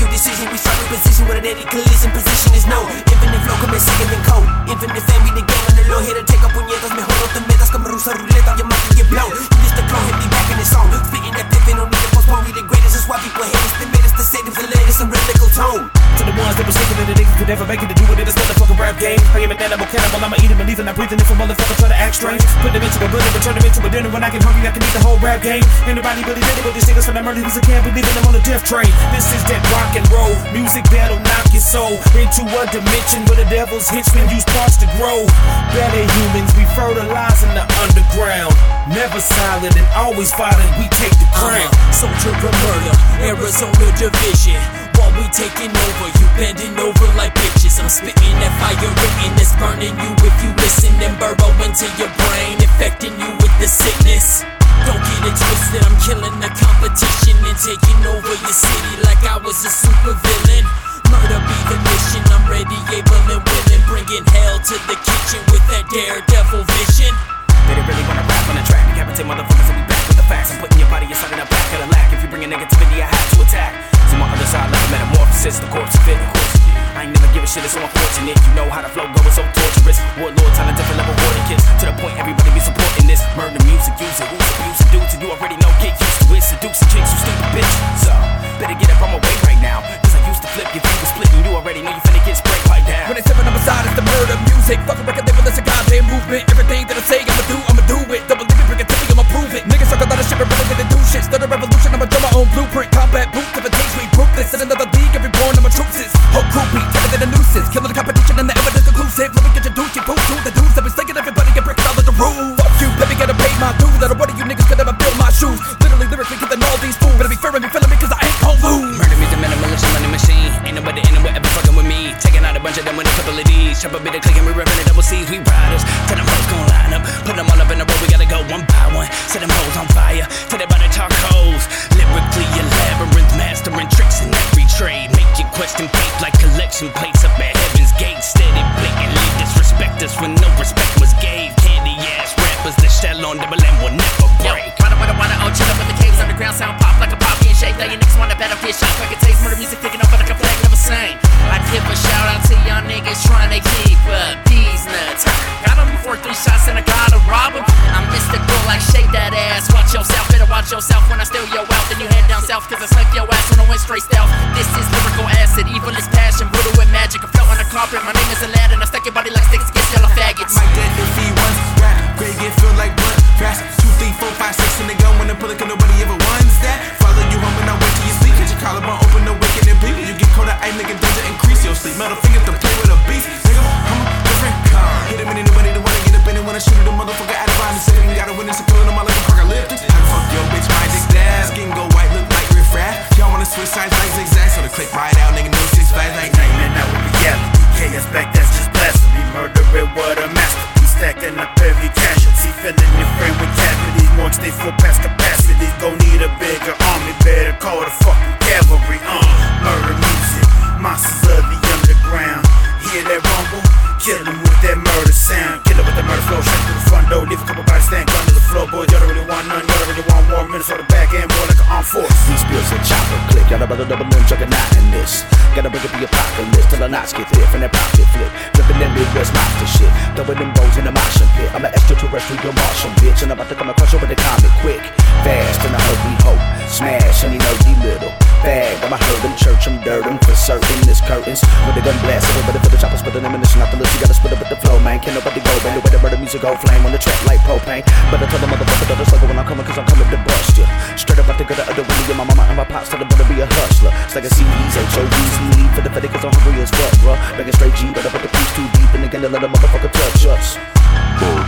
your decision. We strike a position with an eddy collision. Position is no. Infinite flow, come second and code. Infinite fan, we the game on the low. Here to take up puñetas. Mejor no te metas como rusa ruleta. Your mouth can get blown. You just the clone, hit me back in the song. Spitting that piffin, don't need to postpone. We the greatest, that's why people hate us. They made us the same, the latest, and radical tone. To the ones that were sicker than the niggas could never make it to do it in this motherfucking rap game. I am an animal cannibal, I'ma eat him and leave him. I'm breathing if a motherfucker try to act strange. Put them into a bullet, but turn them into a dinner. When I get hungry, I can eat the whole rap game. Ain't nobody really did it with these niggas from the murder. Who's a can't be leaving them on the death train. This is that rock and roll music that'll knock your soul into a dimension where the devil's henchmen use parts to grow. Better humans, we fertilize in the underground. Never silent and always fighting, we take the crown. Soldier of murder, Arizona division. While we taking over, you bending over like bitches. I'm spitting that fire written that's burning you if you listen and burrow into your brain, infecting you with the sickness. Don't get it twisted, I'm killing the competition and taking over your city like I was a super villain. Murder be the mission, I'm ready, able and willing. Bringing hell to the kitchen with that daredevil vision. They didn't really wanna rap on the track. Decapitate motherfuckers and we back with the facts. I'm putting your body inside of the back of the lack. If you bring a negativity, I have to attack. So my other side like a metamorphosis, the corpse fit, of course. I ain't never give a shit, it's so unfortunate. You know how the flow goes, so torturous. Warlord, talent, different level, warrior kids. To the point, everybody be supporting this. Murder music, use it, who's abusing dudes, and you already know, get used to it. Seducing chicks, you stupid bitch. So, better get up on my way right now. Cause I used to flip, if you was splitting, you already know you finna get sprayed right down. When they stepping on my side, it's the murder music. Fuck a record label, it's a goddamn movement. Everything that I say, I'ma do it. Double living, bring it to me, I'ma prove it. Niggas talk a lot of shit, but really didn't do shit. Start a revolution, I'ma draw my own blueprint. Combat boots, if it takes me ruthless. In another league, every born, I'm a troops. Whole groupie, tighter than a nuisance. Killing the competition and the evidence conclusive. Let me get your douche, you poop to the dudes. I've been slaying everybody, get bricked out of the room. Fuck you, let me get a pay my dues. Out of one of you niggas could never fill my shoes. Literally, lyrically, killing all these fools. Better be fearing me, feeling me, cause I ain't gon' lose. Murder music, minimalist, money machine. Ain't nobody in it ever fucking with me. Taking out a bunch of them with a couple of these. Chop a bit of click and we reppin' the double C's. We riders, till them hoes gon' line up. Put them all up in a row, we gotta go one by one. Set them hoes on fire, till they body talk hoes. Lyrically, a labyrinth, mastering tricks in every trade. Make you question fate like collection plates up at heaven's gate. Steady blatantly disrespect us when no respect was gave. Candy ass rappers, the shell on double M will never break. Wanna, oh, chill up in the caves underground, sound pop like a poppy and shake. Now you niggas wanna battle, get shot, quick taste. Murder music picking up like a flag, never same. I give a shout out to y'all niggas trying to keep up these nuts. Got him before 3 shots and I gotta rob him. I'm mystical like shake that ass. Watch yourself, better watch yourself when I steal your out. Then you head down south cause I snipe your ass when I went straight stealth. This is lyrical acid, evil is passion, voodoo and magic. I float on the carpet, my name is Aladdin. I stack your body like sticks against yellow faggots. My dead if he once rap, great get feel like blood. Fast 2, 3, 4, 5, 6 in the gun when I pull it, cause nobody ever wants that. Follow you home and I wait till you sleep. Catch your collarbone open, no wicked and bleed. You get colder, I nigga danger, increase your sleep. Middle fingers to play with a beast. Nigga, I'm a different kind. Hit him in anybody that wanna get up in it. When I shoot at the motherfucker out of line. Say we gotta win this and killing him all like a apocalyptic. I fuck your bitch, my dick dad. Skin go white, look like riff raff. Y'all wanna switch sides like zigzag. So the click right out, nigga, no 6 flags like Name it out with reality. Chaos back, that's just blasphemy. Murder it, what a masterpiece. Stacking up every casualty. Filling your frame with cavities. Morgues, they full past capacities. Gon' need a bigger army. Better call the fucking cavalry. Murder music. Monsters of the underground. Hear that rumble? Kill them with that murder sound. Kill it with the murder flow. Straight through the front door. Leave a couple bodies stand gun to the floor. Boys, y'all don't really want none. Y'all don't really want war. Minnesota back end more like an armed force. These spills a chopper click. Y'all about to double them juggernaut in this. Gotta bring up the apocalypse till the knots get thick from that profit flip. Flipping that Midwest monster shit. Throwing them bows in the motion pit. I'm an extraterrestrial Martian bitch. And I'm about to come across over the comic quick. Fast and I hope we hope. Smash and he know he little. Bag, I'm a herd in church, I'm dirt, I'm for certain. This curtains with the gun blast. Everybody for the choppers, put an ammunition out the list. You gotta split up with the flow, man. Can't nobody go, man. The way the murder music go flame on the track like propane. But I tell the motherfucker that it's like when I'm coming, cause I'm coming to bust ya. Straight up, I think of the other winnie. My mama and my pops told them to be a hustler. It's like a CDs, HOVs, need for the fetty, cause I'm hungry as fuck, bruh. Banging straight G, but I put the piece too deep in the game to let a motherfucker touch us.